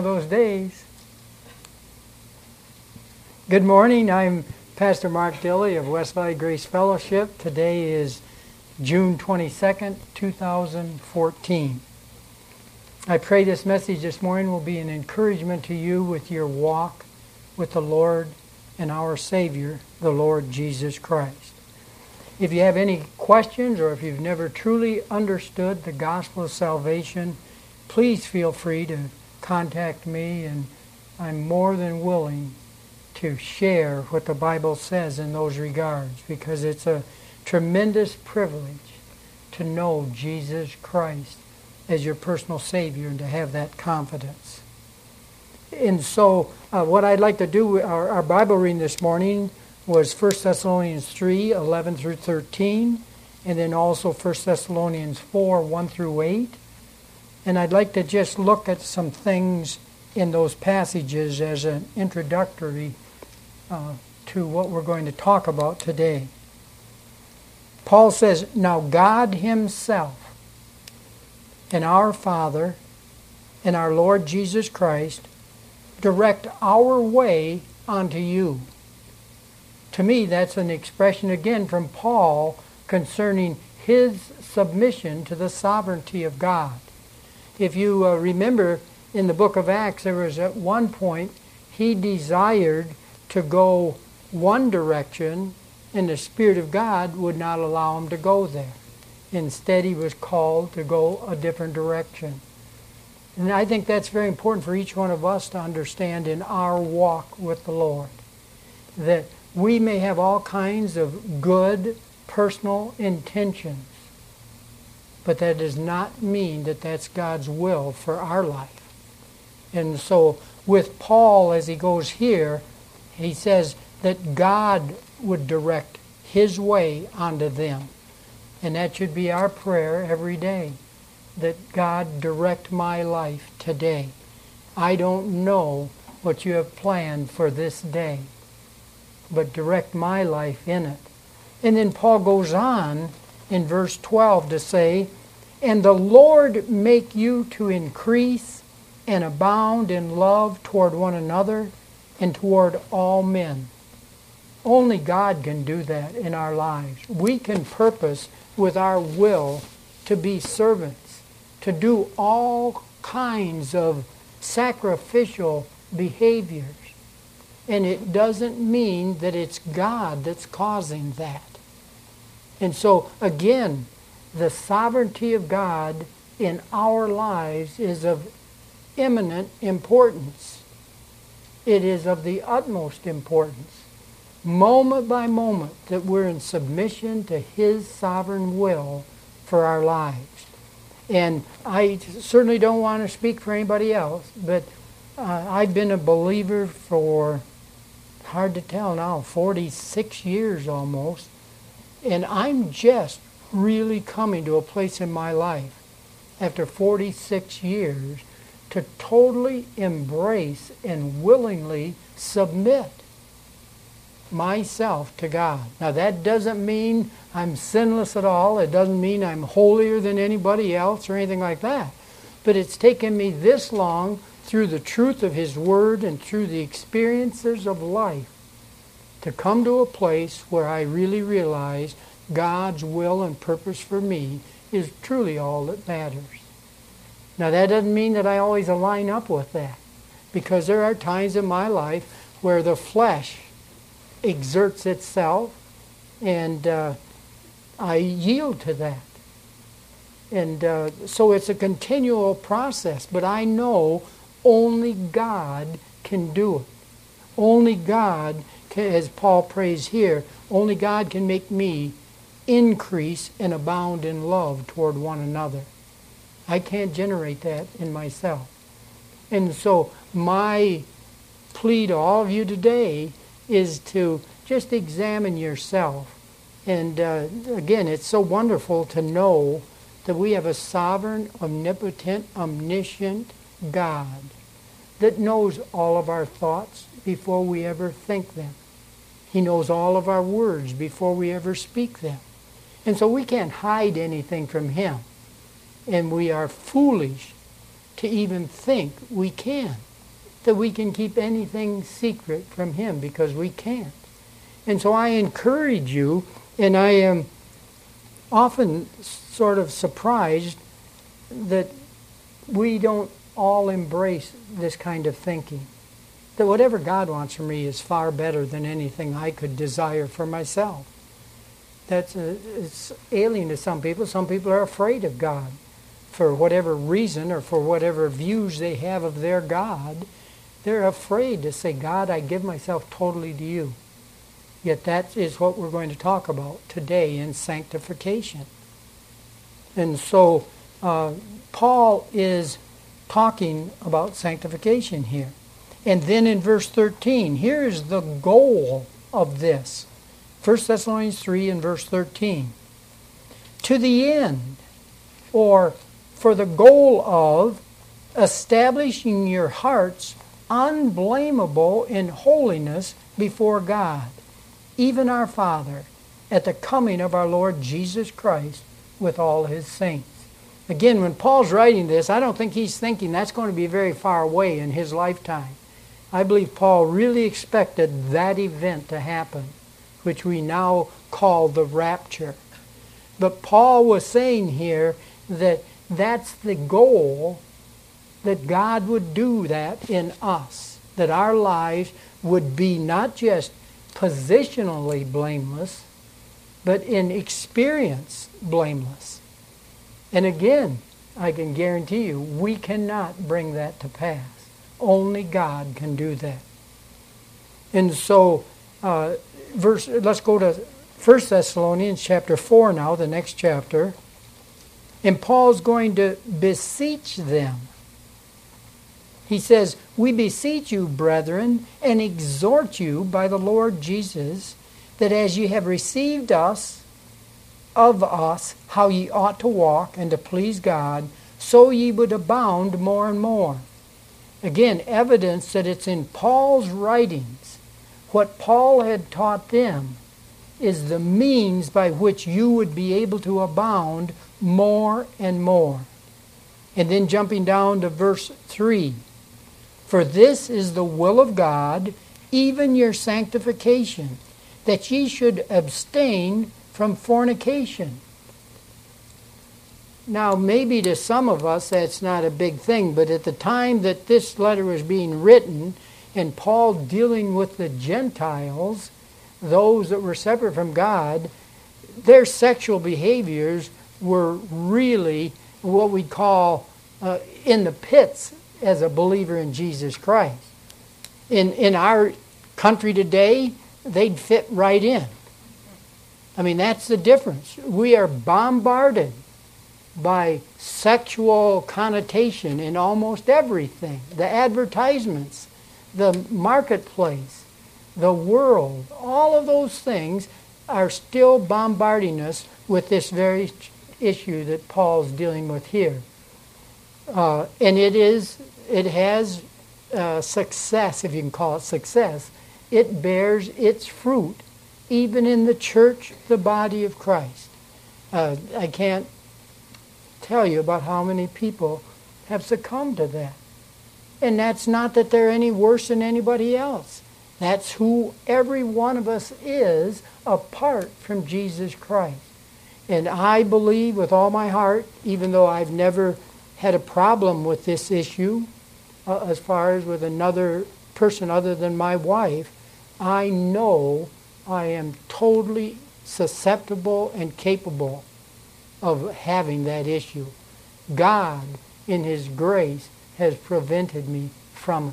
those days. Good morning. I'm Pastor Mark Dilley of West Valley Grace Fellowship. Today is June 22nd, 2014. I pray this message this morning will be an encouragement to you with your walk with the Lord and our Savior, the Lord Jesus Christ. If you have any questions or if you've never truly understood the gospel of salvation, please feel free to contact me, and I'm more than willing to share what the Bible says in those regards, because it's a tremendous privilege to know Jesus Christ as your personal Savior and to have that confidence. And so what I'd like to do, our Bible reading this morning was 1 Thessalonians 3, 11 through 13, and then also 1 Thessalonians 4, 1 through 8. And I'd like to just look at some things in those passages as an introductory to what we're going to talk about today. Paul says, "Now God Himself and our Father and our Lord Jesus Christ direct our way unto you." To me, that's an expression again from Paul concerning his submission to the sovereignty of God. If you remember in the book of Acts, there was at one point he desired to go one direction, and the Spirit of God would not allow him to go there. Instead, he was called to go a different direction. And I think that's very important for each one of us to understand in our walk with the Lord, that we may have all kinds of good personal intentions, but that does not mean that that's God's will for our life. And so with Paul, as he goes here, he says that God would direct His way unto them. And that should be our prayer every day, that God direct my life today. I don't know what you have planned for this day, but direct my life in it. And then Paul goes on in verse 12 to say, "And the Lord make you to increase and abound in love toward one another and toward all men." Only God can do that in our lives. We can purpose with our will to be servants, to do all kinds of sacrificial behaviors. And it doesn't mean that it's God that's causing that. And so, again, the sovereignty of God in our lives is of eminent importance. It is of the utmost importance, moment by moment, that we're in submission to His sovereign will for our lives. And I certainly don't want to speak for anybody else, but I've been a believer for, hard to tell now, 46 years almost, and I'm just really coming to a place in my life after 46 years to totally embrace and willingly submit myself to God. Now that doesn't mean I'm sinless at all. It doesn't mean I'm holier than anybody else or anything like that. But it's taken me this long through the truth of His Word and through the experiences of life to come to a place where I really realize God's will and purpose for me is truly all that matters. Now that doesn't mean that I always align up with that, because there are times in my life where the flesh exerts itself, and I yield to that. And so it's a continual process, but I know only God can do it. Only God can, as Paul prays here, only God can make me increase and abound in love toward one another. I can't generate that in myself. And so my plea to all of you today is to just examine yourself. And again, it's so wonderful to know that we have a sovereign, omnipotent, omniscient God that knows all of our thoughts before we ever think them. He knows all of our words before we ever speak them. And so we can't hide anything from Him. And we are foolish to even think we can. that we can keep anything secret from Him, because we can't. And so I encourage you, and I am often sort of surprised that we don't all embrace this kind of thinking. That whatever God wants for me is far better than anything I could desire for myself. It's alien to some people. Some people are afraid of God for whatever reason or for whatever views they have of their God. They're afraid to say, God, I give myself totally to you. Yet that is what we're going to talk about today in sanctification. And so Paul is talking about sanctification here. And then in verse 13, here is the goal of this. 1 Thessalonians 3 and verse 13. To the end, or for the goal of establishing your hearts unblameable in holiness before God, even our Father, at the coming of our Lord Jesus Christ with all His saints. Again, when Paul's writing this, I don't think he's thinking that's going to be very far away in his lifetime. I believe Paul really expected that event to happen, which we now call the rapture. But Paul was saying here that that's the goal, that God would do that in us, that our lives would be not just positionally blameless, but in experience blameless. And again, I can guarantee you, we cannot bring that to pass. Only God can do that. And so, let's go to 1 Thessalonians chapter 4 now, the next chapter. And Paul's going to beseech them. He says, we beseech you, brethren, and exhort you by the Lord Jesus, that as ye have received of us, how ye ought to walk and to please God, so ye would abound more and more. Again, evidence that it's in Paul's writings. What Paul had taught them is the means by which you would be able to abound more and more. And then jumping down to verse 3. For this is the will of God, even your sanctification, that ye should abstain from fornication. Now, maybe to some of us that's not a big thing, but at the time that this letter was being written, and Paul dealing with the Gentiles, those that were separate from God, their sexual behaviors were really what we call in the pits as a believer in Jesus Christ. In our country today, they'd fit right in. I mean, that's the difference. We are bombarded by sexual connotation in almost everything. The advertisements, the marketplace, the world, all of those things are still bombarding us with this very issue that Paul's dealing with here. And it has success, if you can call it success. It bears its fruit, even in the church, the body of Christ. I can't tell you about how many people have succumbed to that. And that's not that they're any worse than anybody else. That's who every one of us is apart from Jesus Christ. And I believe with all my heart, even though I've never had a problem with this issue, as far as with another person other than my wife, I know I am totally susceptible and capable of having that issue. God, in His grace, has prevented me from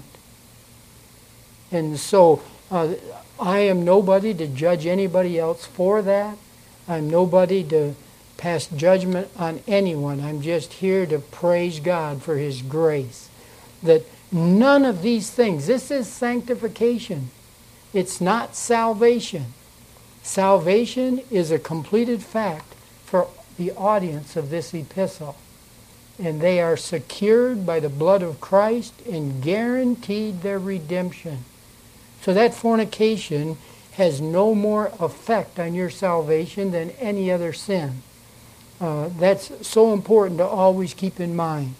it. And so I am nobody to judge anybody else for that. I'm nobody to pass judgment on anyone. I'm just here to praise God for His grace. That none of these things, this is sanctification. It's not salvation. Salvation is a completed fact for the audience of this epistle. And they are secured by the blood of Christ and guaranteed their redemption. So that fornication has no more effect on your salvation than any other sin. That's so important to always keep in mind.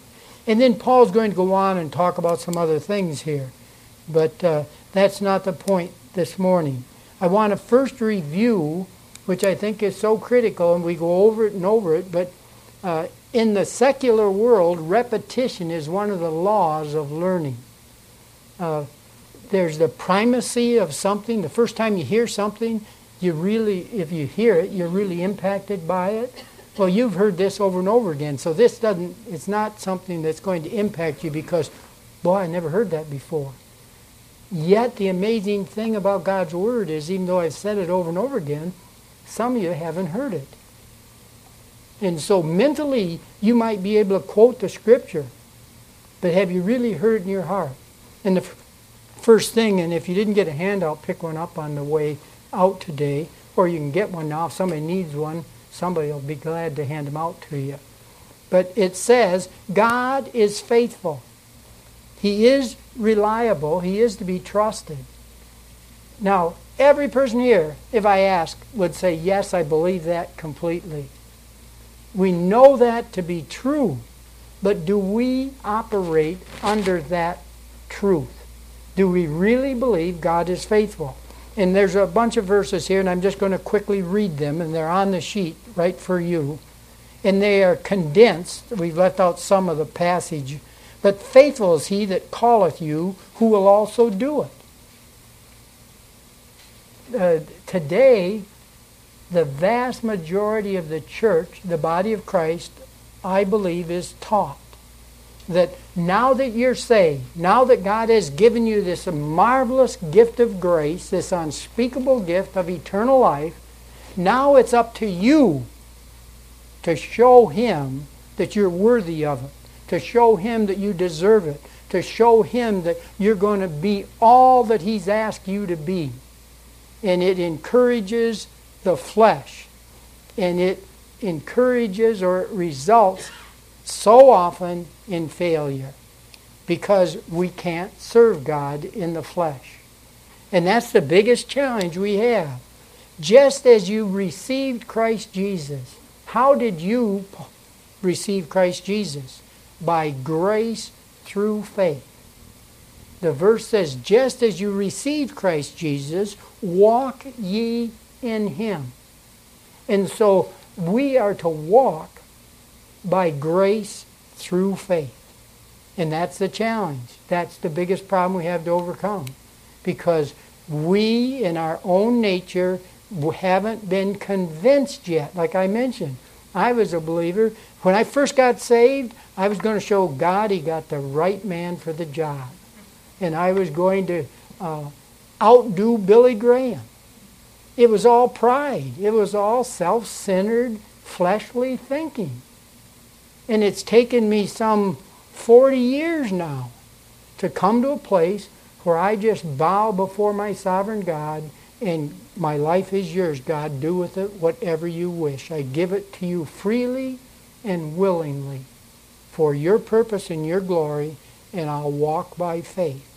And then Paul's going to go on and talk about some other things here. But that's not the point this morning. I want to first review, which I think is so critical, and we go over it and over it, but in the secular world, repetition is one of the laws of learning. There's the primacy of something. The first time you hear something, if you hear it, you're really impacted by it. Well, you've heard this over and over again, so it's not something that's going to impact you because, boy, I never heard that before. Yet the amazing thing about God's Word is, even though I've said it over and over again, some of you haven't heard it. And so mentally, you might be able to quote the Scripture, but have you really heard it in your heart? And the first thing, and if you didn't get a handout, pick one up on the way out today, or you can get one now. If somebody needs one, somebody will be glad to hand them out to you. But it says, God is faithful. He is reliable. He is to be trusted. Now, every person here, if I ask, would say, yes, I believe that completely. We know that to be true, but do we operate under that truth? Do we really believe God is faithful? And there's a bunch of verses here, and I'm just going to quickly read them, and they're on the sheet right for you. And they are condensed. We've left out some of the passage. But faithful is he that calleth you, who will also do it. Today, the vast majority of the church, the body of Christ, I believe, is taught that now that you're saved, now that God has given you this marvelous gift of grace, this unspeakable gift of eternal life, now it's up to you to show Him that you're worthy of it, to show Him that you deserve it, to show Him that you're going to be all that He's asked you to be. And it encourages the flesh, and it encourages or it results so often in failure because we can't serve God in the flesh. And that's the biggest challenge we have. Just as you received Christ Jesus, how did you receive Christ Jesus? By grace through faith. The verse says, just as you received Christ Jesus, walk ye in Him. And so we are to walk by grace through faith. And that's the challenge. That's the biggest problem we have to overcome. Because we, in our own nature, haven't been convinced yet. Like I mentioned, I was a believer. When I first got saved, I was going to show God He got the right man for the job. And I was going to outdo Billy Graham. It was all pride. It was all self-centered, fleshly thinking. And it's taken me some 40 years now to come to a place where I just bow before my sovereign God and my life is yours, God. Do with it whatever you wish. I give it to you freely and willingly for your purpose and your glory, and I'll walk by faith.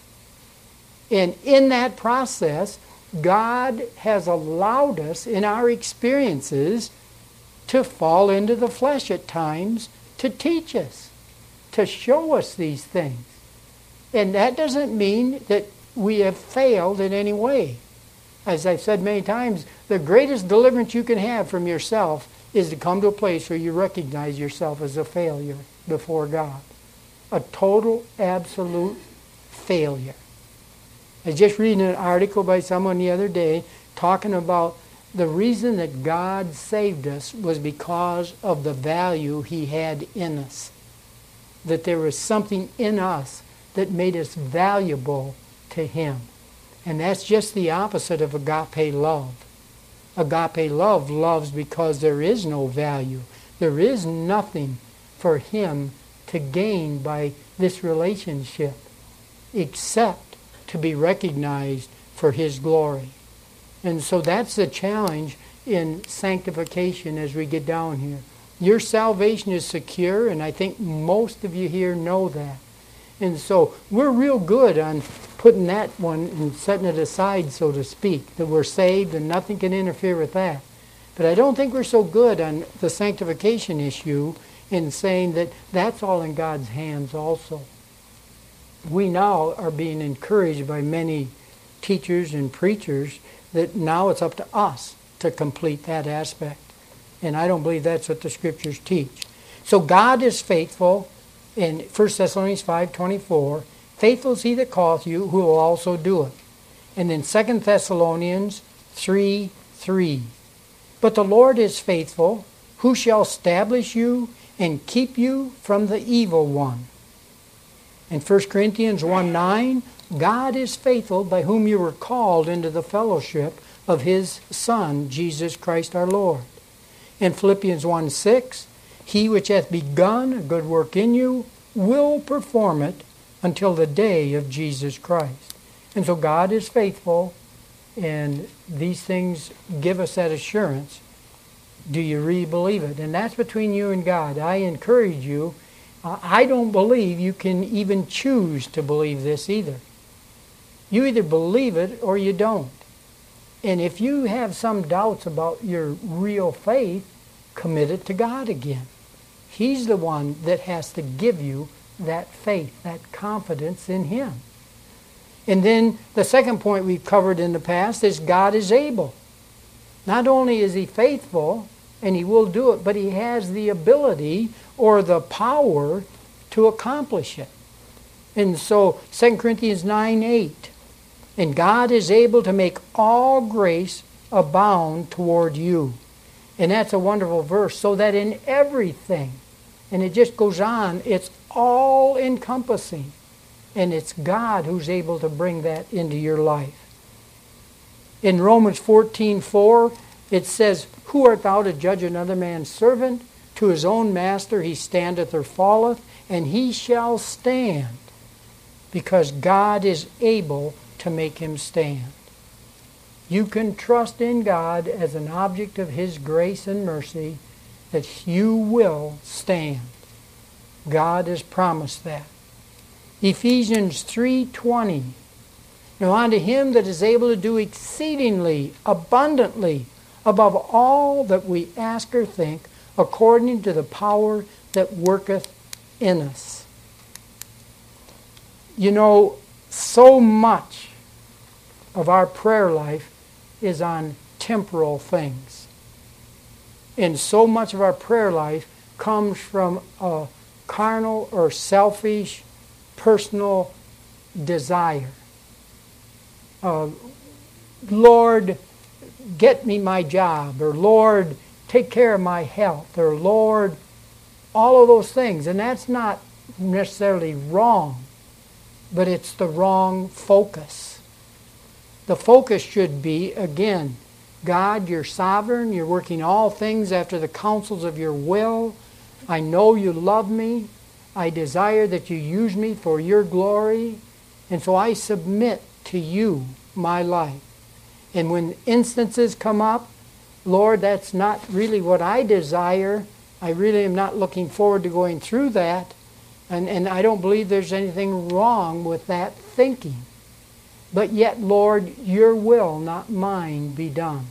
And in that process, God has allowed us in our experiences to fall into the flesh at times to teach us, to show us these things. And that doesn't mean that we have failed in any way. As I've said many times, the greatest deliverance you can have from yourself is to come to a place where you recognize yourself as a failure before God. A total, absolute failure. I was just reading an article by someone the other day talking about the reason that God saved us was because of the value He had in us. That there was something in us that made us valuable to Him. And that's just the opposite of agape love. Agape love loves because there is no value. There is nothing for Him to gain by this relationship except to be recognized for His glory. And so that's the challenge in sanctification as we get down here. Your salvation is secure, and I think most of you here know that. And so we're real good on putting that one and setting it aside, so to speak, that we're saved and nothing can interfere with that. But I don't think we're so good on the sanctification issue and saying that that's all in God's hands also. We now are being encouraged by many teachers and preachers that now it's up to us to complete that aspect. And I don't believe that's what the Scriptures teach. So God is faithful in 1 Thessalonians 5:24. Faithful is he that calleth you, who will also do it. And then 2 Thessalonians 3:3. But the Lord is faithful, who shall establish you and keep you from the evil one. In 1 Corinthians 1:9, God is faithful, by whom you were called into the fellowship of his Son, Jesus Christ our Lord. In Philippians 1:6, he which hath begun a good work in you will perform it until the day of Jesus Christ. And so God is faithful, and these things give us that assurance. Do you really believe it? And that's between you and God. I encourage you. I don't believe you can even choose to believe this either. You either believe it or you don't. And if you have some doubts about your real faith, commit it to God again. He's the one that has to give you that faith, that confidence in him. And then the second point we've covered in the past is God is able. Not only is he faithful, and he will do it, but he has the ability or the power to accomplish it. And so 2 Corinthians 9:8, and God is able to make all grace abound toward you. And that's a wonderful verse, so that in everything, and it just goes on, it's all encompassing. And it's God who's able to bring that into your life. In Romans 14:4, it says, who art thou to judge another man's servant? To his own master he standeth or falleth, and he shall stand, because God is able to make him stand. You can trust in God as an object of his grace and mercy that you will stand. God has promised that. Ephesians 3:20. Now unto him that is able to do exceedingly abundantly above all that we ask or think, according to the power that worketh in us. You know, so much of our prayer life is on temporal things. And so much of our prayer life comes from a carnal or selfish personal desire. Lord, get me my job, or Lord, take care of my health, or Lord, all of those things. And that's not necessarily wrong, but it's the wrong focus. The focus should be, again, God, you're sovereign, you're working all things after the counsels of your will. I know you love me. I desire that you use me for your glory. And so I submit to you my life. And when instances come up, Lord, that's not really what I desire. I really am not looking forward to going through that. And I don't believe there's anything wrong with that thinking. But yet, Lord, your will, not mine, be done.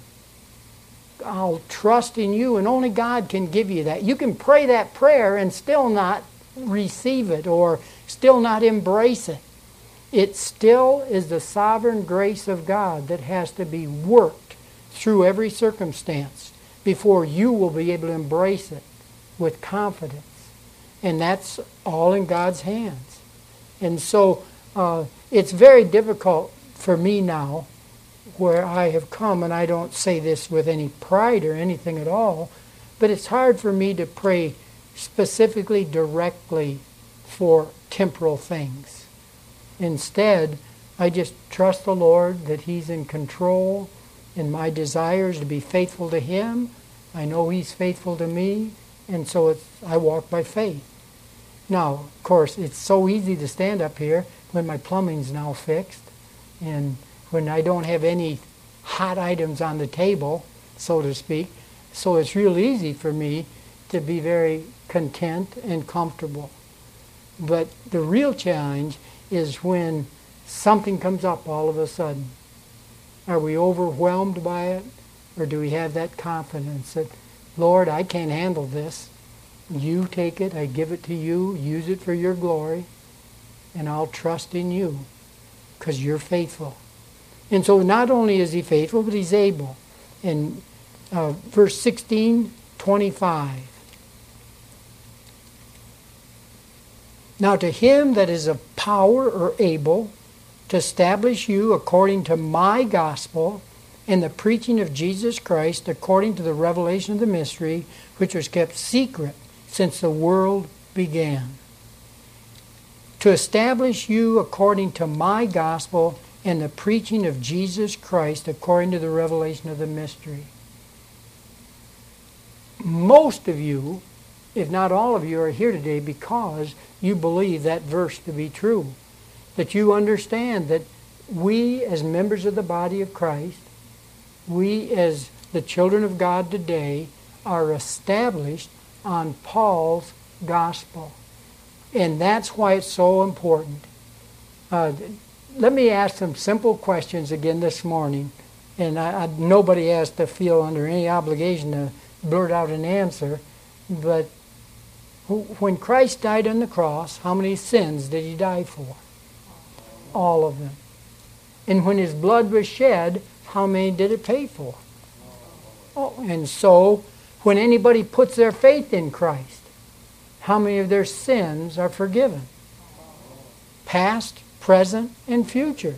I'll trust in you, and only God can give you that. You can pray that prayer and still not receive it or still not embrace it. It still is the sovereign grace of God that has to be worked through every circumstance before you will be able to embrace it with confidence. And that's all in God's hands. And so it's very difficult for me now, where I have come, and I don't say this with any pride or anything at all, but it's hard for me to pray specifically, directly for temporal things. Instead, I just trust the Lord that He's in control, and my desire is to be faithful to Him. I know He's faithful to me, and so I walk by faith. Now, of course, it's so easy to stand up here when my plumbing's now fixed, and when I don't have any hot items on the table, so to speak. So it's real easy for me to be very content and comfortable. But the real challenge is when something comes up all of a sudden. Are we overwhelmed by it? Or do we have that confidence that, Lord, I can't handle this. You take it, I give it to you, use it for your glory, and I'll trust in you because you're faithful. And so not only is he faithful, but he's able. In verse 16:25. Now to him that is of power or able to establish you according to my gospel and the preaching of Jesus Christ according to the revelation of the mystery, which was kept secret since the world began. To establish you according to my gospel and the preaching of Jesus Christ according to the revelation of the mystery. Most of you, if not all of you, are here today because you believe that verse to be true. That you understand that we as members of the body of Christ, we as the children of God today, are established on Paul's gospel. And that's why it's so important. Let me ask some simple questions again this morning. And nobody has to feel under any obligation to blurt out an answer. But when Christ died on the cross, how many sins did he die for? All of them. And when his blood was shed, how many did it pay for? Oh, and so, when anybody puts their faith in Christ, how many of their sins are forgiven? Past, present, and future.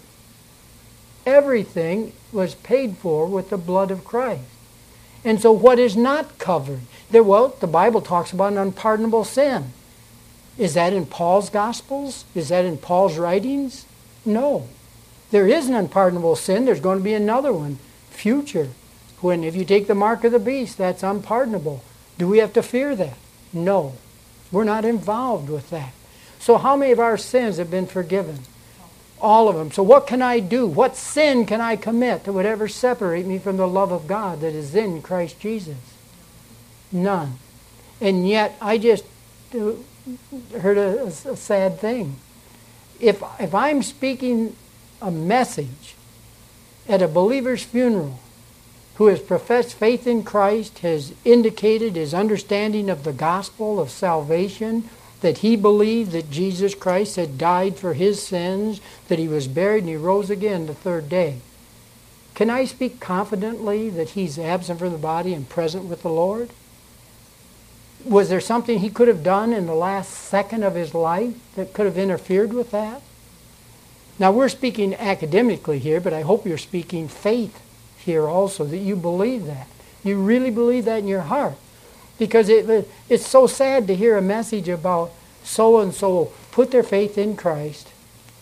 Everything was paid for with the blood of Christ. And so what is not covered? The Bible talks about an unpardonable sin. Is that in Paul's Gospels? Is that in Paul's writings? No. There is an unpardonable sin. There's going to be another one, future. When if you take the mark of the beast, that's unpardonable. Do we have to fear that? No. We're not involved with that. So how many of our sins have been forgiven? All of them. So what can I do? What sin can I commit that would ever separate me from the love of God that is in Christ Jesus? None. And yet I just heard a sad thing. If I'm speaking a message at a believer's funeral who has professed faith in Christ, has indicated his understanding of the gospel of salvation, that he believed that Jesus Christ had died for his sins, that he was buried and he rose again the third day. Can I speak confidently that he's absent from the body and present with the Lord? Was there something he could have done in the last second of his life that could have interfered with that? Now we're speaking academically here, but I hope you're speaking faith here also, that you believe that. You really believe that in your heart. Because it's so sad to hear a message about so-and-so put their faith in Christ.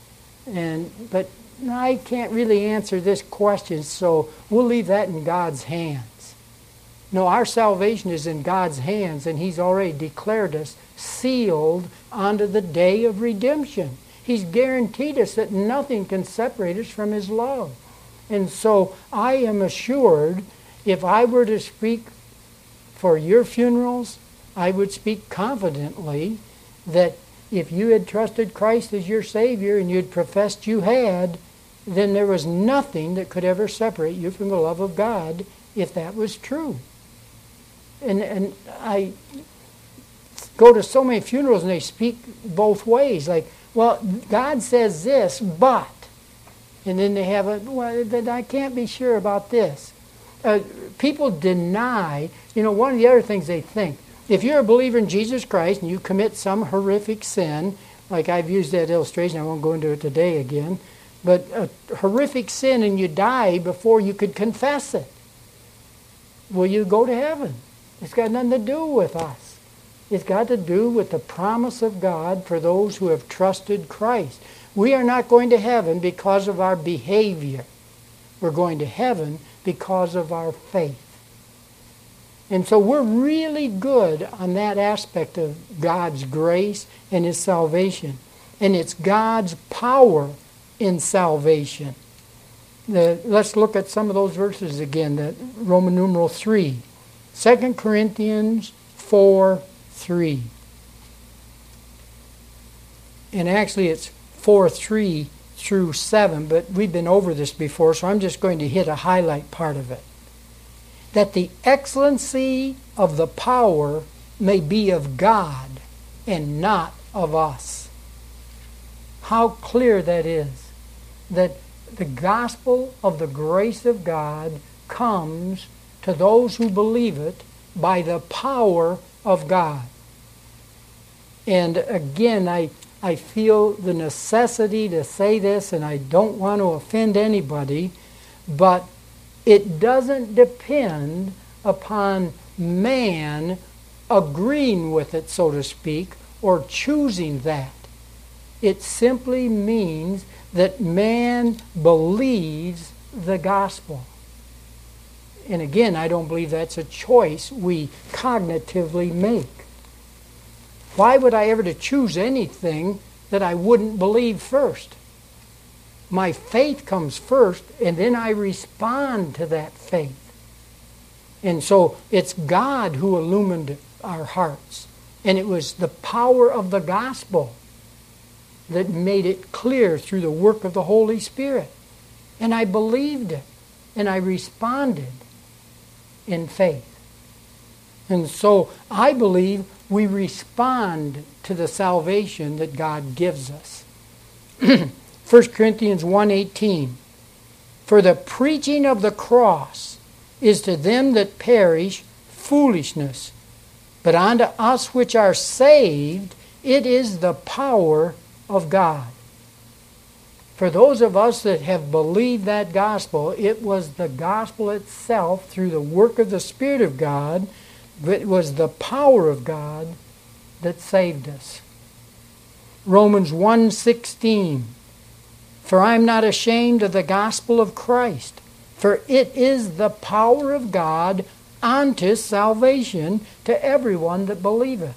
But I can't really answer this question, so we'll leave that in God's hands. No, our salvation is in God's hands, and he's already declared us sealed unto the day of redemption. He's guaranteed us that nothing can separate us from his love. And so I am assured, if I were to speak for your funerals, I would speak confidently that if you had trusted Christ as your Savior and you had professed you had, then there was nothing that could ever separate you from the love of God if that was true. And I go to so many funerals and they speak both ways. Like, well, God says this, but. And then they have I can't be sure about this. People deny, one of the other things they think. If you're a believer in Jesus Christ and you commit some horrific sin, like I've used that illustration, I won't go into it today again, but a horrific sin and you die before you could confess it, will you go to heaven? It's got nothing to do with us. It's got to do with the promise of God for those who have trusted Christ. We are not going to heaven because of our behavior. We're going to heaven because of our faith. And so we're really good on that aspect of God's grace and his salvation. And it's God's power in salvation. Let's look at some of those verses again. That Roman numeral 3. 2 Corinthians 4:3. And actually it's 4:3 through 7, but we've been over this before, so I'm just going to hit a highlight part of it. That the excellency of the power may be of God and not of us. How clear that is, that the gospel of the grace of God comes to those who believe it by the power of God. And again, I feel the necessity to say this, and I don't want to offend anybody, but it doesn't depend upon man agreeing with it, so to speak, or choosing that. It simply means that man believes the gospel. And again, I don't believe that's a choice we cognitively make. Why would I ever to choose anything that I wouldn't believe first? My faith comes first, and then I respond to that faith. And so it's God who illumined our hearts. And it was the power of the gospel that made it clear through the work of the Holy Spirit. And I believed it, and I responded in faith. And so I believe we respond to the salvation that God gives us. 1 Corinthians 1:18, for the preaching of the cross is to them that perish foolishness, but unto us which are saved it is the power of God. For those of us that have believed that gospel, it was the gospel itself through the work of the Spirit of God, it was the power of God that saved us. Romans 1:16, for I am not ashamed of the gospel of Christ, for it is the power of God unto salvation to everyone that believeth.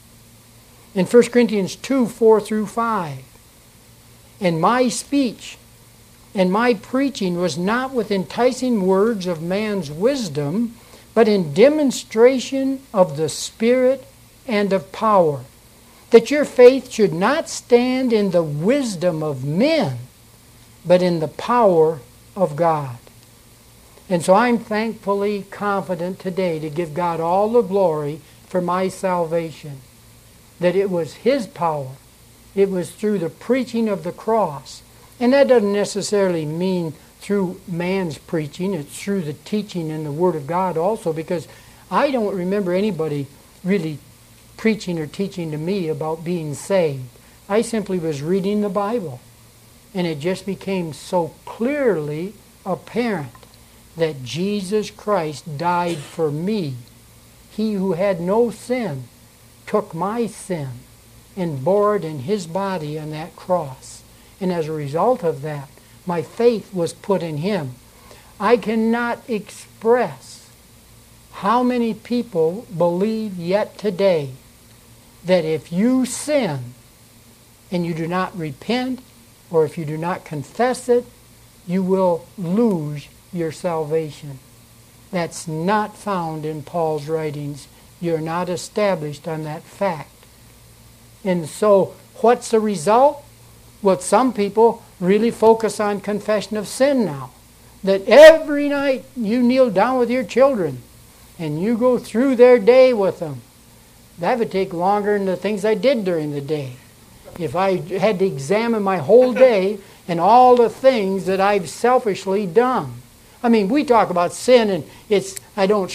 In 1 Corinthians 2:4-5, and my speech and my preaching was not with enticing words of man's wisdom, but in demonstration of the Spirit and of power, that your faith should not stand in the wisdom of men, but in the power of God. And so I'm thankfully confident today to give God all the glory for my salvation, that it was His power. It was through the preaching of the cross. And that doesn't necessarily mean through man's preaching. It's through the teaching in the Word of God also, because I don't remember anybody really preaching or teaching to me about being saved. I simply was reading the Bible, and it just became so clearly apparent that Jesus Christ died for me. He who had no sin took my sin and bore it in His body on that cross. And as a result of that, my faith was put in Him. I cannot express how many people believe yet today that if you sin and you do not repent, or if you do not confess it, you will lose your salvation. That's not found in Paul's writings. You're not established on that fact. And so, what's the result? Well, some people really focus on confession of sin now. That every night you kneel down with your children and you go through their day with them. That would take longer than the things I did during the day. If I had to examine my whole day and all the things that I've selfishly done. I mean, we talk about sin, and it's I don't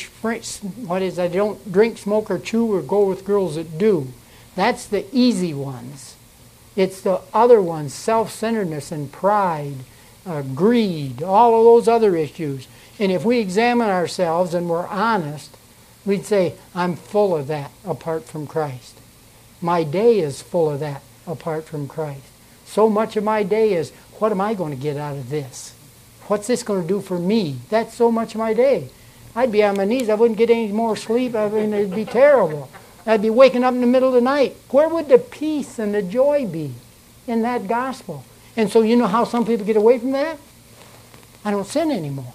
drink, smoke, or chew, or go with girls that do. That's the easy ones. It's the other ones, self-centeredness and pride, greed, all of those other issues. And if we examine ourselves and we're honest, we'd say, I'm full of that apart from Christ. My day is full of that apart from Christ. So much of my day is, what am I going to get out of this? What's this going to do for me? That's so much of my day. I'd be on my knees. I wouldn't get any more sleep. I mean, it'd be terrible. I'd be waking up in the middle of the night. Where would the peace and the joy be in that gospel? And so you know how some people get away from that? I don't sin anymore.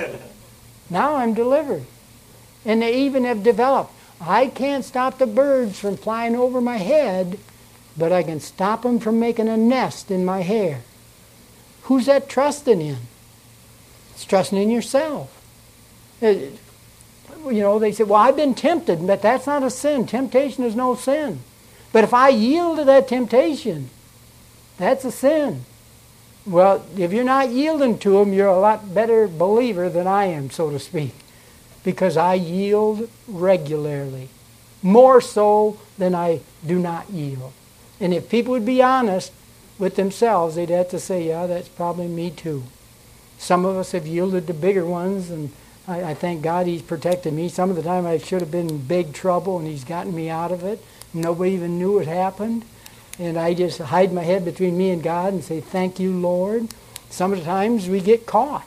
Now I'm delivered. And they even have developed, I can't stop the birds from flying over my head, but I can stop them from making a nest in my hair. Who's that trusting in? It's trusting in yourself. they say, well, I've been tempted, but that's not a sin. Temptation is no sin. But if I yield to that temptation, that's a sin. Well, if you're not yielding to them, you're a lot better believer than I am, so to speak, because I yield regularly, more so than I do not yield. And if people would be honest with themselves, they'd have to say, yeah, that's probably me too. Some of us have yielded to bigger ones, and I thank God He's protected me. Some of the time I should have been in big trouble, and He's gotten me out of it. Nobody even knew it happened. And I just hide my head between me and God and say, thank you, Lord. Some of the times we get caught,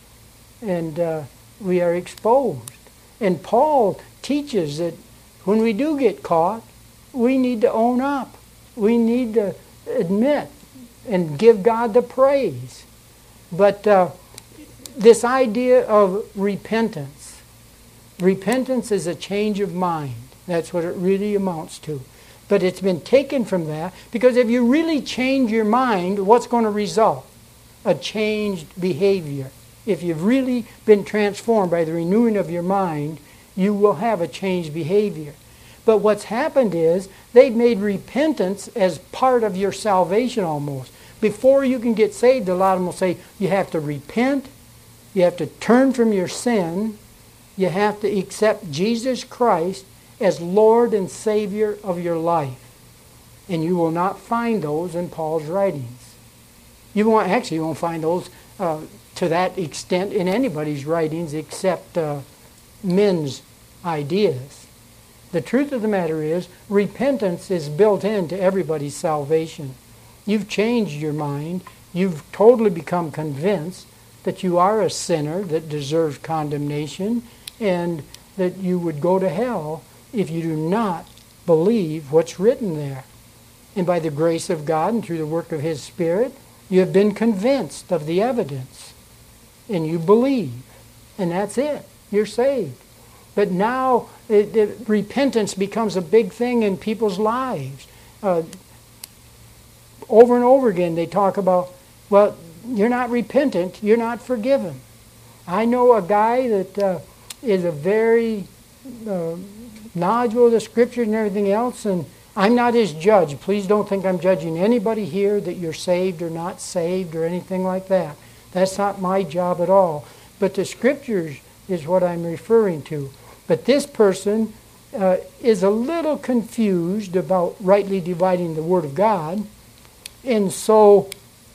and we are exposed. And Paul teaches that when we do get caught, we need to own up. We need to admit and give God the praise. But this idea of repentance is a change of mind. That's what it really amounts to. But it's been taken from that, because if you really change your mind, what's going to result? A changed behavior. If you've really been transformed by the renewing of your mind, you will have a changed behavior. But what's happened is they've made repentance as part of your salvation almost. Before you can get saved, a lot of them will say you have to repent, you have to turn from your sin, you have to accept Jesus Christ as Lord and Savior of your life. And you will not find those in Paul's writings. You won't find those to that extent in anybody's writings except men's ideas. The truth of the matter is, repentance is built into everybody's salvation. You've changed your mind. You've totally become convinced that you are a sinner that deserves condemnation and that you would go to hell if you do not believe what's written there. And by the grace of God and through the work of His Spirit, you have been convinced of the evidence. And you believe. And that's it. You're saved. But now repentance becomes a big thing in people's lives. Over and over again they talk about, well, you're not repentant, you're not forgiven. I know a guy that is a very knowledgeable of the Scriptures and everything else, and I'm not his judge. Please don't think I'm judging anybody here that you're saved or not saved or anything like that. That's not my job at all. But the Scriptures is what I'm referring to. But this person is a little confused about rightly dividing the Word of God. And so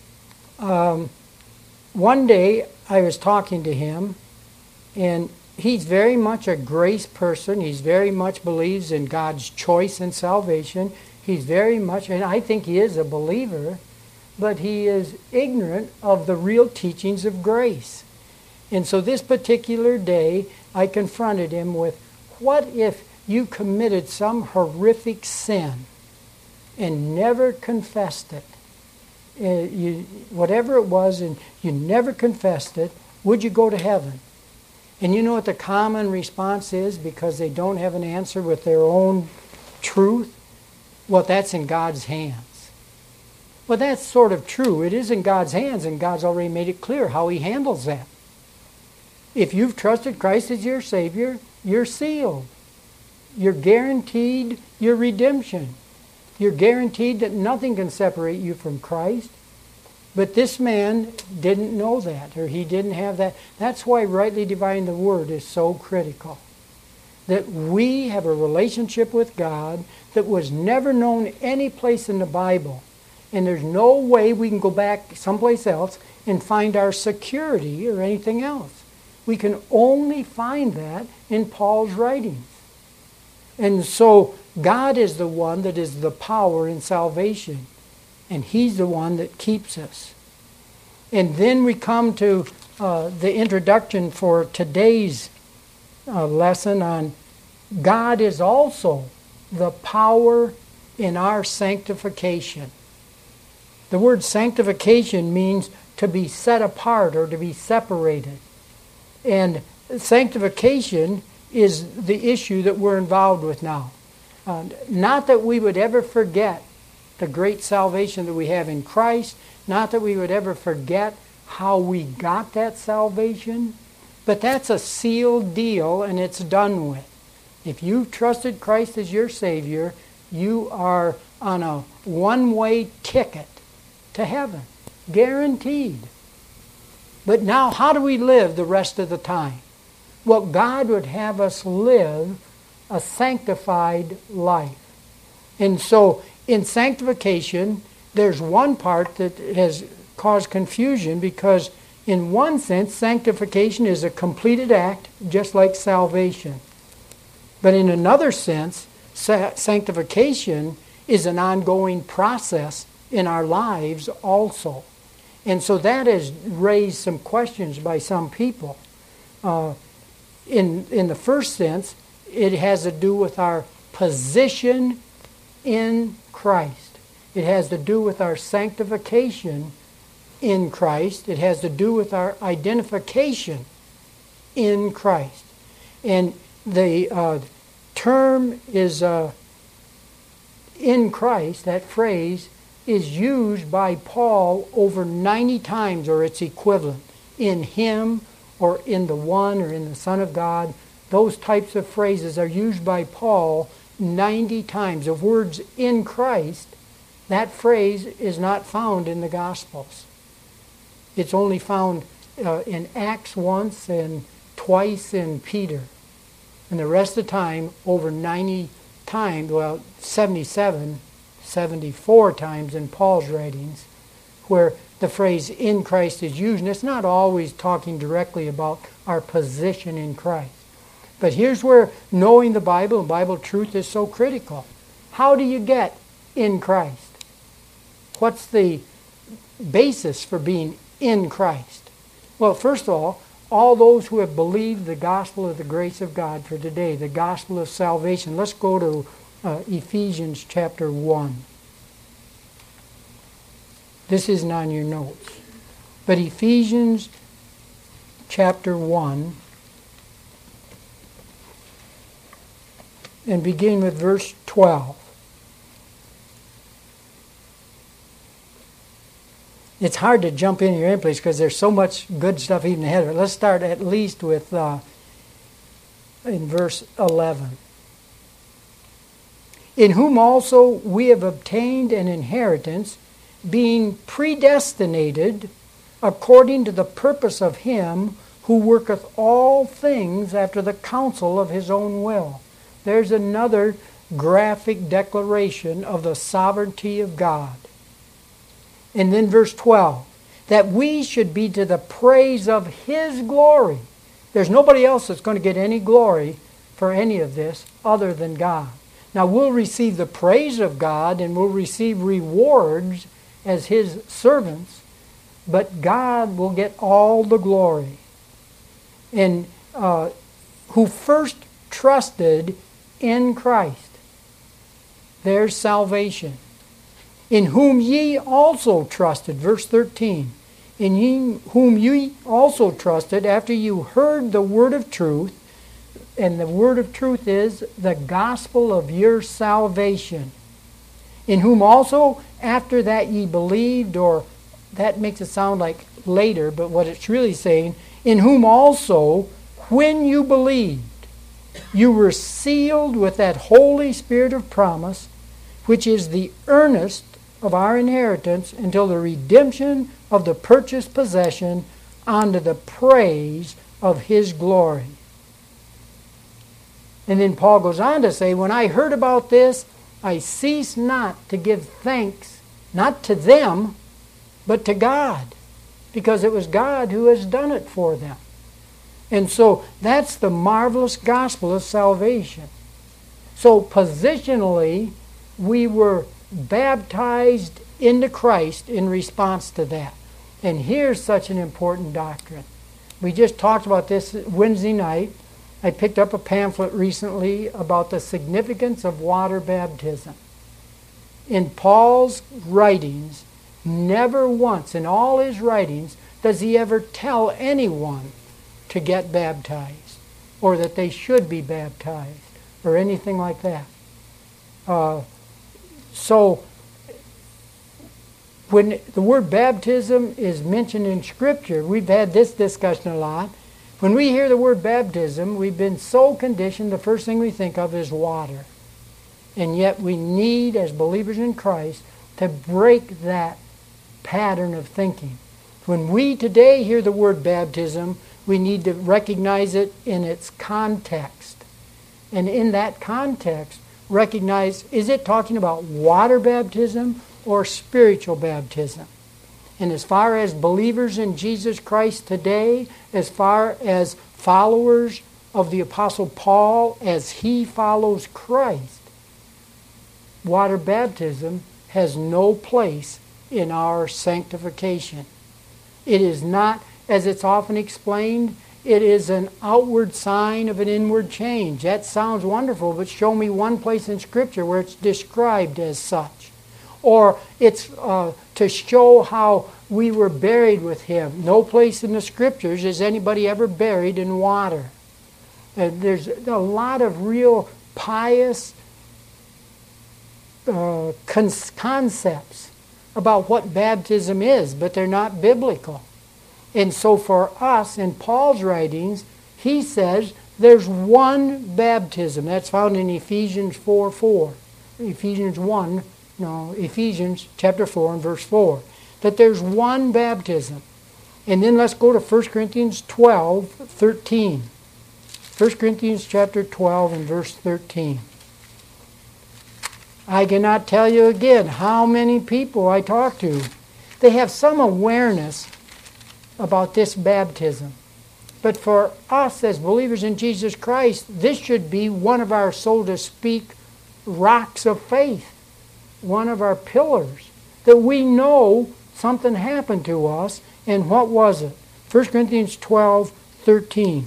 one day I was talking to him, and he's very much a grace person. He's very much believes in God's choice and salvation. He's very much, and I think he is a believer, but he is ignorant of the real teachings of grace. And so this particular day, I confronted him with, what if you committed some horrific sin and never confessed it? Whatever it was, and you never confessed it, would you go to heaven? And you know what the common response is, because they don't have an answer with their own truth? Well, that's in God's hands. Well, that's sort of true. It is in God's hands, and God's already made it clear how He handles that. If you've trusted Christ as your Savior, you're sealed. You're guaranteed your redemption. You're guaranteed that nothing can separate you from Christ. But this man didn't know that, or he didn't have that. That's why rightly dividing the Word is so critical. That we have a relationship with God that was never known any place in the Bible. And there's no way we can go back someplace else and find our security or anything else. We can only find that in Paul's writings. And so God is the one that is the power in salvation. And He's the one that keeps us. And then we come to the introduction for today's lesson on God is also the power in our sanctification. The word sanctification means to be set apart or to be separated. And sanctification is the issue that we're involved with now. Not that we would ever forget the great salvation that we have in Christ, not that we would ever forget how we got that salvation, But that's a sealed deal, and it's done with. If you've trusted Christ as your Savior, you are on a one-way ticket to heaven. Guaranteed. But now, how do we live the rest of the time? Well, God would have us live a sanctified life. And so, in sanctification, there's one part that has caused confusion because, in one sense, sanctification is a completed act, just like salvation. But in another sense, sanctification is an ongoing process in our lives also. And so that has raised some questions by some people. In the first sense, it has to do with our position in Christ. It has to do with our sanctification in Christ. It has to do with our identification in Christ. And the term is in Christ, that phrase, is used by Paul over 90 times, or its equivalent. In Him, or in the One, or in the Son of God. Those types of phrases are used by Paul 90 times. The words in Christ, that phrase is not found in the Gospels. It's only found in Acts once and twice in Peter. And the rest of the time, over 90 times, well, 74 times in Paul's writings, where the phrase in Christ is used. And it's not always talking directly about our position in Christ. But here's where knowing the Bible and Bible truth is so critical. How do you get in Christ? What's the basis for being in Christ? Well, first of all those who have believed the gospel of the grace of God for today, the gospel of salvation. Let's go to Ephesians chapter 1. This isn't on your notes. But Ephesians chapter 1, and begin with verse 12. It's hard to jump in here in place because there's so much good stuff even ahead of it. Let's start at least with in verse 11. In whom also we have obtained an inheritance, being predestinated according to the purpose of Him who worketh all things after the counsel of His own will. There's another graphic declaration of the sovereignty of God. And then verse 12, that we should be to the praise of His glory. There's nobody else that's going to get any glory for any of this other than God. Now we'll receive the praise of God and we'll receive rewards as His servants, but God will get all the glory. And who first trusted in Christ. There's salvation. In whom ye also trusted, verse 13. In whom ye also trusted after you heard the word of truth, and the word of truth is the gospel of your salvation. In whom also after that ye believed, or that makes it sound like later, but what it's really saying, in whom also when you believed, you were sealed with that Holy Spirit of promise, which is the earnest of our inheritance until the redemption of the purchased possession unto the praise of His glory. And then Paul goes on to say, when I heard about this, I ceased not to give thanks, not to them, but to God, because it was God who has done it for them. And so that's the marvelous gospel of salvation. So positionally, we were baptized into Christ in response to that. And here's such an important doctrine. We just talked about this Wednesday night. I picked up a pamphlet recently about the significance of water baptism. In Paul's writings, never once in all his writings does he ever tell anyone to get baptized or that they should be baptized or anything like that. So when the word baptism is mentioned in Scripture, we've had this discussion a lot. When we hear the word baptism, we've been so conditioned, the first thing we think of is water. And yet we need, as believers in Christ, to break that pattern of thinking. When we today hear the word baptism, we need to recognize it in its context. And in that context, recognize, is it talking about water baptism or spiritual baptism? And as far as believers in Jesus Christ today, as far as followers of the Apostle Paul as he follows Christ, water baptism has no place in our sanctification. It is not, as it's often explained, it is an outward sign of an inward change. That sounds wonderful, but show me one place in Scripture where it's described as such. Or it's to show how we were buried with Him. No place in the Scriptures is anybody ever buried in water. There's a lot of real pious concepts about what baptism is, but they're not biblical. And so for us, in Paul's writings, he says there's one baptism. That's found in Ephesians 4:4. Ephesians chapter 4 and verse 4. That there's one baptism. And then let's go to 1 Corinthians 12:13. 1 Corinthians chapter 12 and verse 13. I cannot tell you again how many people I talk to. They have some awareness about this baptism. But for us as believers in Jesus Christ, this should be one of our, so to speak, rocks of faith. One of our pillars. That we know something happened to us, and what was it? 1 Corinthians 12:13.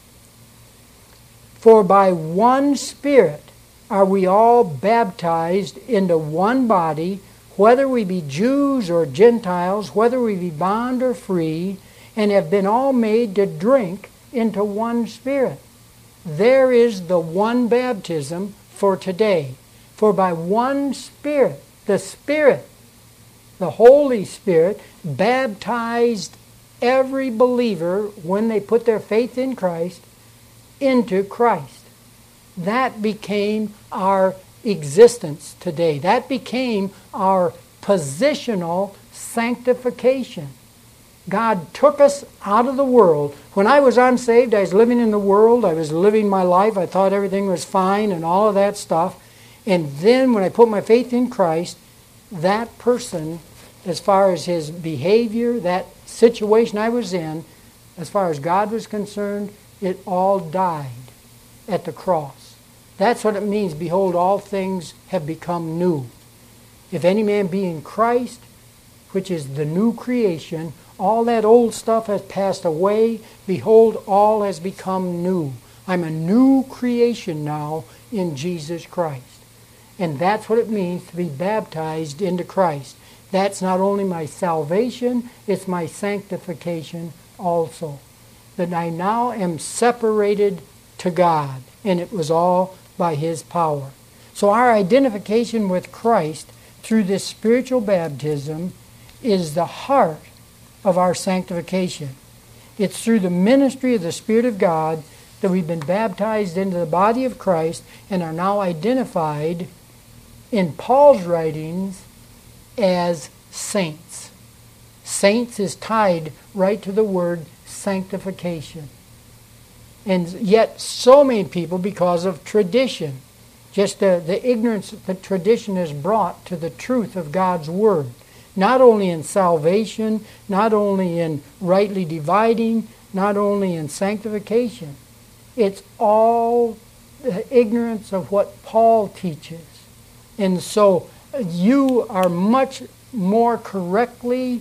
For by one Spirit are we all baptized into one body, whether we be Jews or Gentiles, whether we be bond or free, and have been all made to drink into one Spirit. There is the one baptism for today. For by one Spirit, the Holy Spirit, baptized every believer when they put their faith in Christ into Christ. That became our existence today. That became our positional sanctification. God took us out of the world. When I was unsaved, I was living in the world. I was living my life. I thought everything was fine and all of that stuff. And then when I put my faith in Christ, that person, as far as his behavior, that situation I was in, as far as God was concerned, it all died at the cross. That's what it means, behold, all things have become new. If any man be in Christ, which is the new creation, all that old stuff has passed away. Behold, all has become new. I'm a new creation now in Jesus Christ. And that's what it means to be baptized into Christ. That's not only my salvation, it's my sanctification also. That I now am separated to God, and it was all by His power. So our identification with Christ through this spiritual baptism is the heart of our sanctification. It's through the ministry of the Spirit of God that we've been baptized into the body of Christ and are now identified in Paul's writings as saints. Saints is tied right to the word sanctification. And yet so many people, because of tradition, just the ignorance that tradition has brought to the truth of God's Word, not only in salvation, not only in rightly dividing, not only in sanctification. It's all the ignorance of what Paul teaches. And so you are much more correctly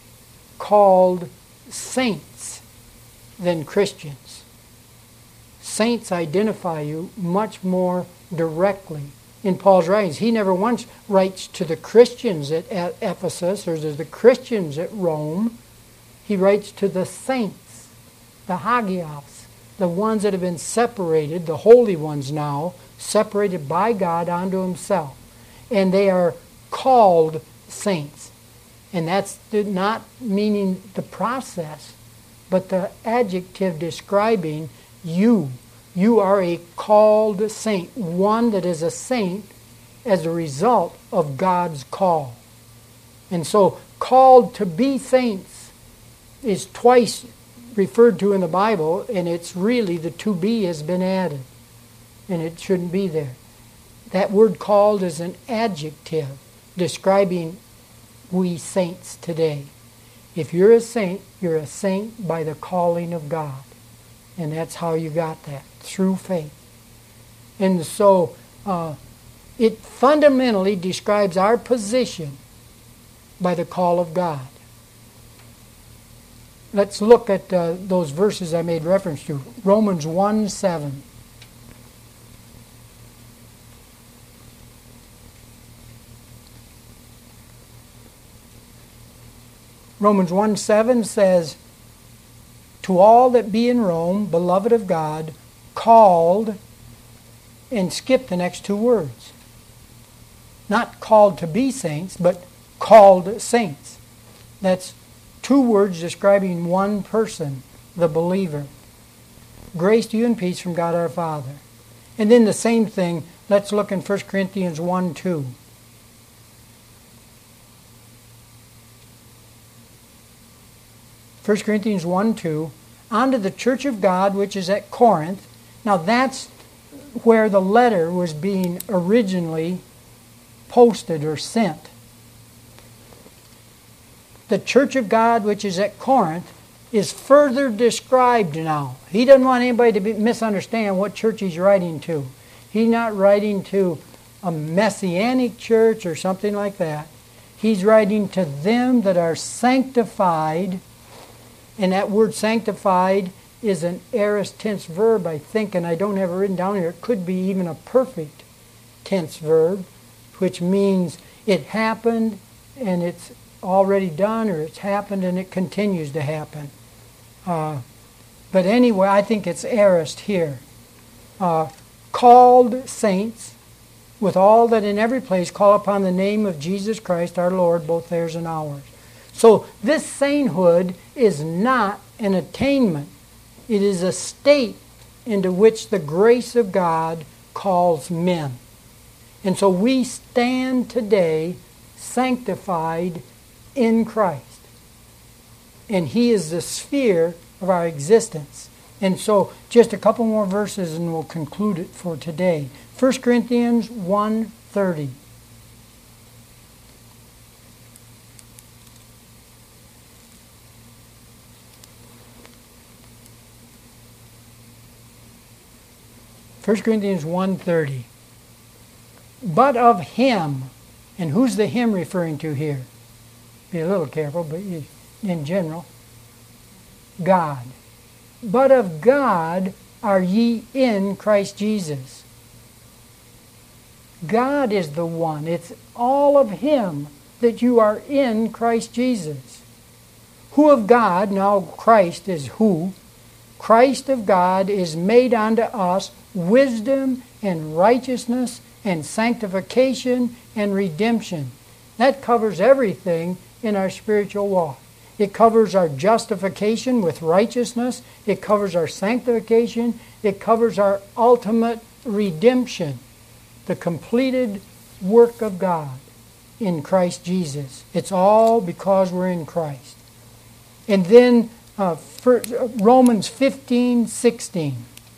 called saints than Christians. Saints identify you much more directly in Paul's writings. He never once writes to the Christians at Ephesus or to the Christians at Rome. He writes to the saints, the hagios, the ones that have been separated, the holy ones now, separated by God unto Himself. And they are called saints. And that's not meaning the process. but the adjective describing you. You are a called saint, one that is a saint as a result of God's call. And so, called to be saints is twice referred to in the Bible, and it's really the to be has been added, and it shouldn't be there. That word called is an adjective describing we saints today. If you're a saint by the calling of God. And that's how you got that, through faith. And so it fundamentally describes our position by the call of God. Let's look at those verses I made reference to. Romans 1:7. Romans 1:7 says, to all that be in Rome, beloved of God, called, and skip the next two words. Not called to be saints, but called saints. That's two words describing one person, the believer. Grace to you and peace from God our Father. And then the same thing, let's look in 1 Corinthians 1:2. 1 Corinthians 1:2, unto the church of God which is at Corinth. Now that's where the letter was being originally posted or sent. The church of God which is at Corinth is further described now. He doesn't want anybody to misunderstand what church he's writing to. He's not writing to a messianic church or something like that. He's writing to them that are sanctified. And that word sanctified is an aorist tense verb, I think, and I don't have it written down here. It could be even a perfect tense verb, which means it happened and it's already done, or it's happened and it continues to happen. But anyway, I think it's aorist here. Called saints, with all that in every place call upon the name of Jesus Christ our Lord, both theirs and ours. So this sainthood is not an attainment. It is a state into which the grace of God calls men. And so we stand today sanctified in Christ. And He is the sphere of our existence. And so just a couple more verses and we'll conclude it for today. 1 Corinthians 1:30. 1 Corinthians 1:30. But of Him, and who's the Him referring to here? Be a little careful, but in general, God. But of God are ye in Christ Jesus. God is the one. It's all of Him that you are in Christ Jesus. Who of God, now Christ is who? Christ of God is made unto us wisdom and righteousness and sanctification and redemption. That covers everything in our spiritual walk. It covers our justification with righteousness. It covers our sanctification. It covers our ultimate redemption, the completed work of God in Christ Jesus. It's all because we're in Christ. And then Romans 15:16.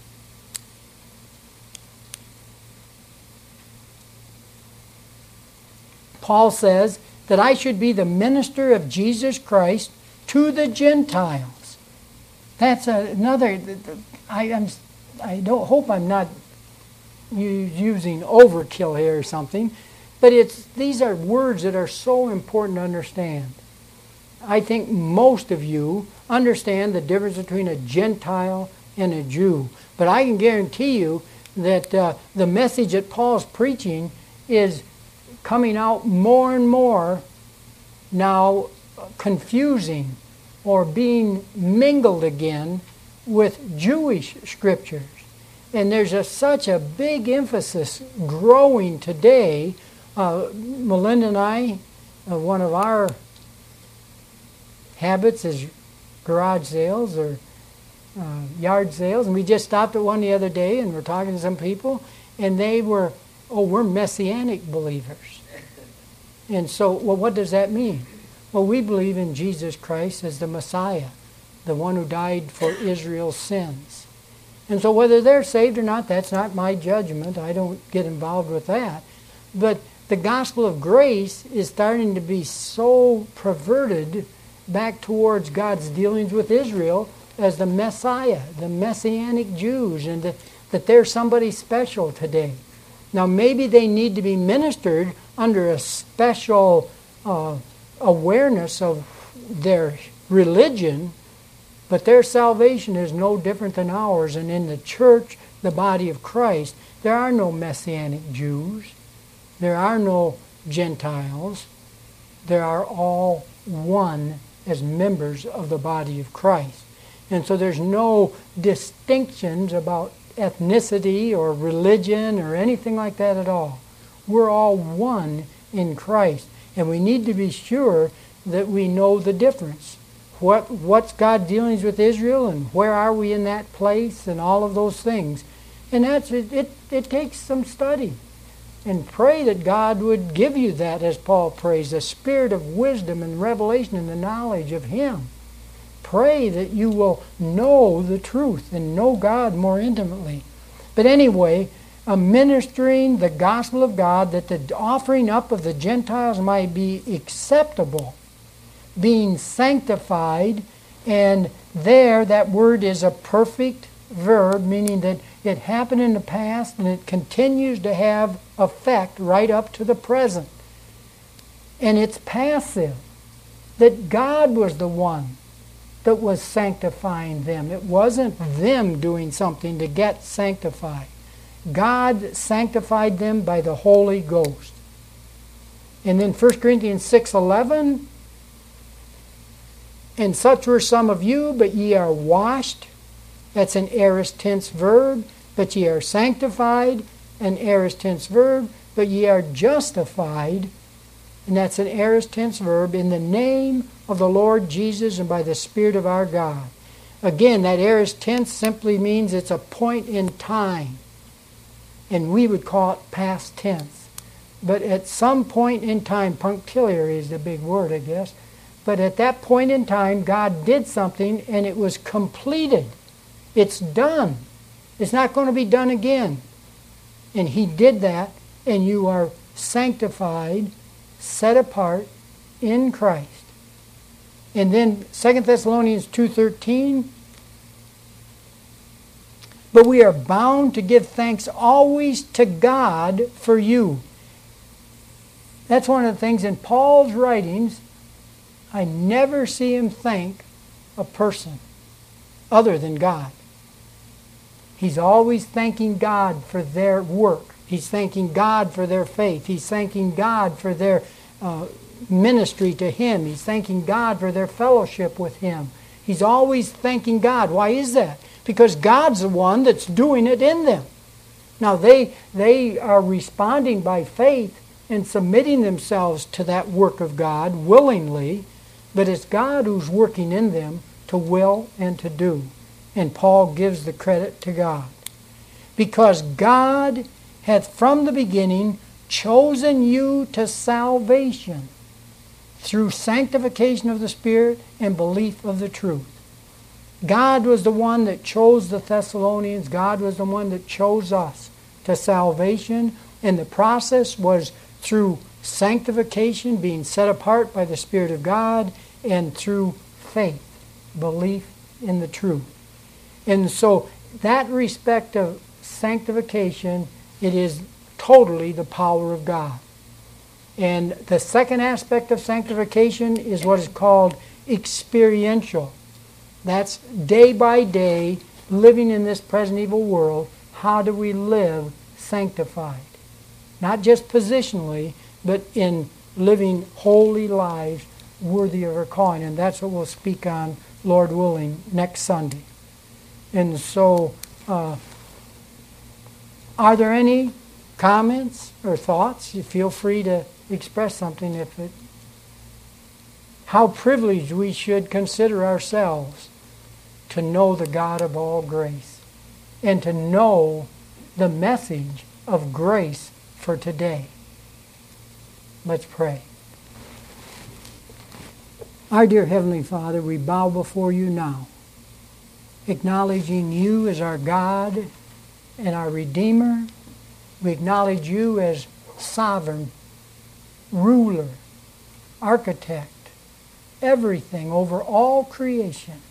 Paul says that I should be the minister of Jesus Christ to the Gentiles. That's another. I don't hope I'm not using overkill here or something, but these are words that are so important to understand. I think most of you understand the difference between a Gentile and a Jew, but I can guarantee you that the message that Paul's preaching is coming out more and more now confusing or being mingled again with Jewish scriptures. And there's such a big emphasis growing today. Melinda and I, one of our habits is garage sales or yard sales, and we just stopped at one the other day, and we're talking to some people, and they were, we're Messianic believers. And so, well, what does that mean? Well, we believe in Jesus Christ as the Messiah, the one who died for Israel's sins. And so whether they're saved or not, that's not my judgment. I don't get involved with that. But the gospel of grace is starting to be so perverted back towards God's dealings with Israel as the Messiah, the Messianic Jews, and that they're somebody special today. Now maybe they need to be ministered under a special awareness of their religion, but their salvation is no different than ours. And in the church, the body of Christ, there are no Messianic Jews. There are no Gentiles. There are all one as members of the body of Christ. And so there's no distinctions about ethnicity or religion or anything like that at all. We're all one in Christ. And we need to be sure that we know the difference. What's God's dealings with Israel, and where are we in that place, and all of those things. And that's it takes some study. And pray that God would give you that, as Paul prays, the spirit of wisdom and revelation and the knowledge of Him. Pray that you will know the truth and know God more intimately. But anyway, ministering the gospel of God, that the offering up of the Gentiles might be acceptable, being sanctified, and there that word is a perfect verb, meaning that it happened in the past and it continues to have effect right up to the present. And it's passive, that God was the one that was sanctifying them. It wasn't them doing something to get sanctified. God sanctified them by the Holy Ghost. And then 1 Corinthians 6:11, and such were some of you, but ye are washed. That's an aorist tense verb. But ye are sanctified, an aorist tense verb. But ye are justified, and that's an aorist tense verb, in the name of the Lord Jesus and by the Spirit of our God. Again, that aorist tense simply means it's a point in time. And we would call it past tense. But at some point in time, punctiliary is the big word, I guess. But at that point in time, God did something and it was completed. It's done. It's not going to be done again. And He did that, and you are sanctified, set apart in Christ. And then 2 Thessalonians 2:13, but we are bound to give thanks always to God for you. That's one of the things in Paul's writings. I never see him thank a person other than God. He's always thanking God for their work. He's thanking God for their faith. He's thanking God for their ministry to Him. He's thanking God for their fellowship with Him. He's always thanking God. Why is that? Because God's the one that's doing it in them. Now they are responding by faith and submitting themselves to that work of God willingly, but it's God who's working in them to will and to do. And Paul gives the credit to God. Because God hath from the beginning chosen you to salvation through sanctification of the Spirit and belief of the truth. God was the one that chose the Thessalonians. God was the one that chose us to salvation. And the process was through sanctification, being set apart by the Spirit of God, and through faith, belief in the truth. And so that respect of sanctification, it is totally the power of God. And the second aspect of sanctification is what is called experiential. That's day by day, living in this present evil world. How do we live sanctified? Not just positionally, but in living holy lives worthy of our calling. And that's what we'll speak on, Lord willing, next Sunday. And so, are there any comments or thoughts? You feel free to express something if it How privileged we should consider ourselves to know the God of all grace and to know the message of grace for today. Let's pray. Our dear Heavenly Father, we bow before you now, acknowledging you as our God and our Redeemer. We acknowledge you as sovereign, ruler, architect, everything over all creation.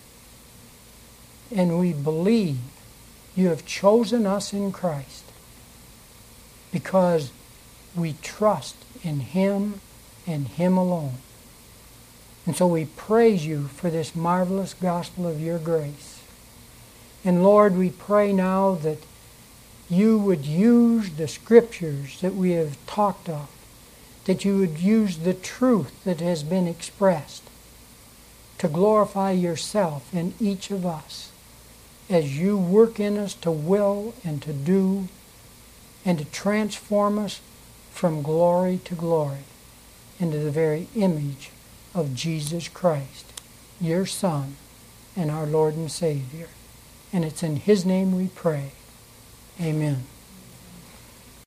And we believe you have chosen us in Christ because we trust in Him and Him alone. And so we praise you for this marvelous gospel of your grace. And Lord, we pray now that you would use the scriptures that we have talked of, that you would use the truth that has been expressed to glorify yourself in each of us as you work in us to will and to do and to transform us from glory to glory into the very image of Jesus Christ, your Son and our Lord and Savior. And it's in His name we pray. Amen.